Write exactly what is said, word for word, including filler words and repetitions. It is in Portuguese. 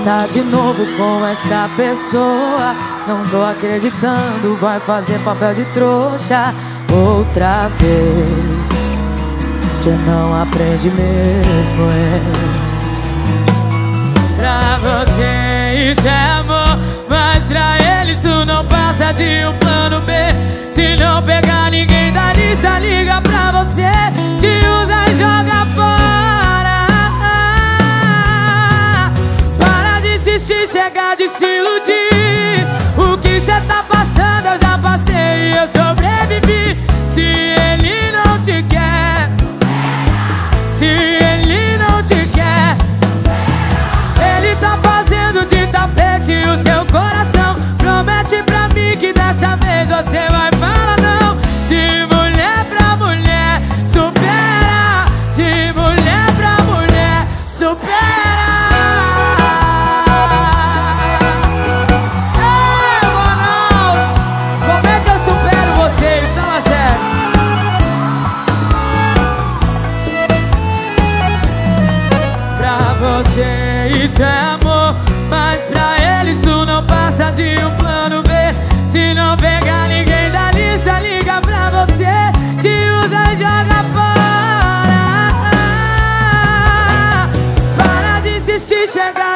tá de novo com essa pessoa. Não tô acreditando, vai fazer papel de trouxa outra vez. Você não aprende mesmo, é. Pra você isso é amor, mas pra ele isso não passa de um plano B. Se não pegar ninguém da lista, liga pra você, te usa e joga fora. Para de insistir, chega de se iludir. O que cê tá passando eu já passei e eu sobrevivi. Se ele não te quer, se ele não te quer, ele tá fazendo de tapete o seu coração. Promete pra mim que dessa vez você vai falar não. De mulher pra mulher, supera. De mulher pra mulher, supera. Ei, Manaus, como é que eu supero vocês? Fala sério. Pra você isso é amor, mas pra ele isso não passa de um plano B. Se não pegar ninguém da lista, liga pra você, te usa e joga fora. Para de insistir, chega